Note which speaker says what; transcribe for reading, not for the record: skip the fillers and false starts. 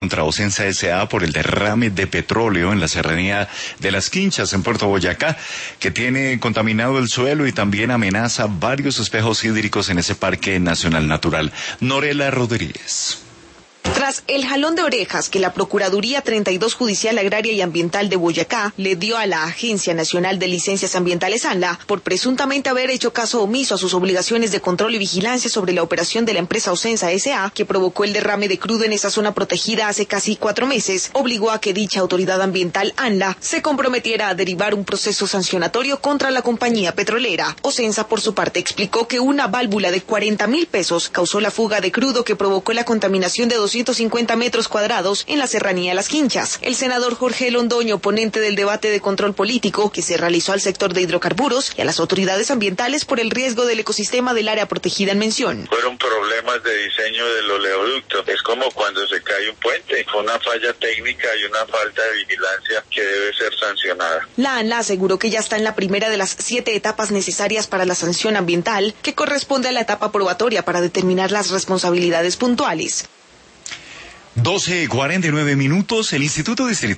Speaker 1: Contra Ocensa S.A. por el derrame de petróleo en la serranía de Las Quinchas en Puerto Boyacá, que tiene contaminado el suelo y también amenaza varios espejos hídricos en ese parque nacional natural. Norela Rodríguez.
Speaker 2: Tras el jalón de orejas que la Procuraduría 32 Judicial Agraria y Ambiental de Boyacá le dio a la Agencia Nacional de Licencias Ambientales ANLA por presuntamente haber hecho caso omiso a sus obligaciones de control y vigilancia sobre la operación de la empresa Ocensa S.A., que provocó el derrame de crudo en esa zona protegida hace casi 4 meses, obligó a que dicha autoridad ambiental ANLA se comprometiera a derivar un proceso sancionatorio contra la compañía petrolera. Ocensa, por su parte, explicó que una válvula de 40.000 pesos causó la fuga de crudo que provocó la contaminación de 250 metros cuadrados en la serranía de Las Quinchas. El senador Jorge Londoño, ponente del debate de control político que se realizó al sector de hidrocarburos y a las autoridades ambientales por el riesgo del ecosistema del área protegida en mención.
Speaker 3: Fueron problemas de diseño del oleoducto. Es como cuando se cae un puente. Fue una falla técnica y una falta de vigilancia que debe ser sancionada.
Speaker 2: La ANLA aseguró que ya está en la primera de las 7 etapas necesarias para la sanción ambiental, que corresponde a la etapa probatoria para determinar las responsabilidades puntuales.
Speaker 1: 12:49 minutos. El Instituto Distrital